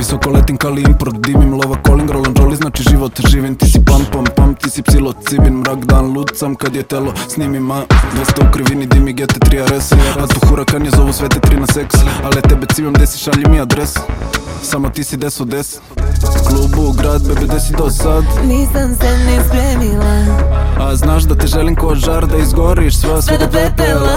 Visoko letim kali import, dimim lova, calling, roll and roll, znači život živim. Ti si pam, ti si psilocibin, mrak dan lucam kad je telo snimim. 200 u krivini, dimi GT3 RS, a tu hurakan je zovu svete 3 na seks. Ale tebe cimam, desi šalji mi adres, samo ti si des od des. Klubu, grad, bebe, desi do sad. Nisam se ni spremila, a znaš da te želim ko žar, da izgoriš sve do pepela.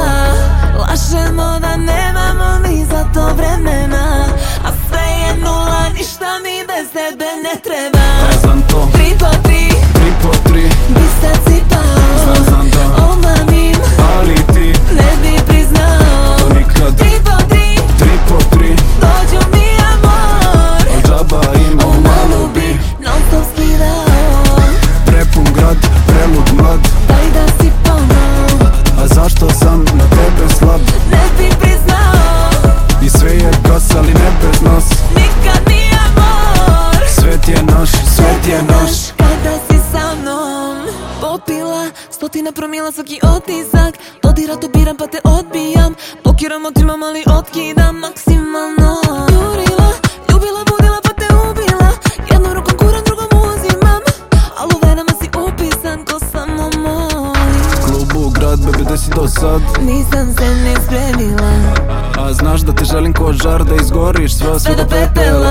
Lažemo da nemamo ni za to vremena, a sve je nula, ništa mi bez tebe ne treba. Znam to, 3 po 3, 3 po 3, bi se cipao, znam da omamim, ali ti ne bi priznao. to nikad. 3 po 3, 3 po 3, dođu mi amor, al džaba imao malo bi. non stop skidao, Prepun grad, prelud mlad, daj da si ponovo, a zašto sam na tebe slab? ne bi priznao. I sve je gas, ali ne bez nas. Nikad mi amor, Svet je naš, svet je naš. kada si sa mnom. Popila 100 promila svaki otisak, dodira to biram pa te odbijam. Blokiram, otimam ali otkidam maksimalno. Jurila, ljubila, budila pa te ubila, jednom rukom kuram, drugom uzimam, al u venama si upisan ko samo moj. Klubu, grad, bebe, desi do sad. Nisam se ni spremila, a znaš da te želim ko žar, da izgoriš sve do pepela.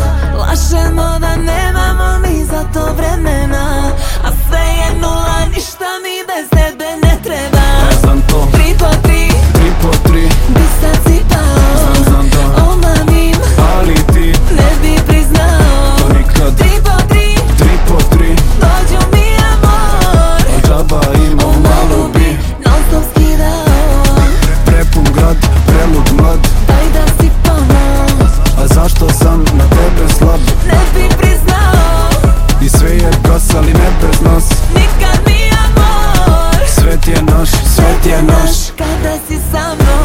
Lažemo da nemamo ni za to vremena, a sve je nula, ništa mi bez tebe ne treba. Znam to, 3 po 3, 3 po 3, bi se cipao, znam da omamim, ali ti ne bi priznao. to nikad. 3 po 3, 3 po 3, dođu mi amor, al džaba imao malo bi. non stop skidao, Prepun grad, prelud mlad, daj da si ponovo, a zašto sam na tebe slab? ne bi priznao. I sve je gas, ali ne bez nas. Nikad mi amor, Svet je naš, svet je naš. kada si sa mnom.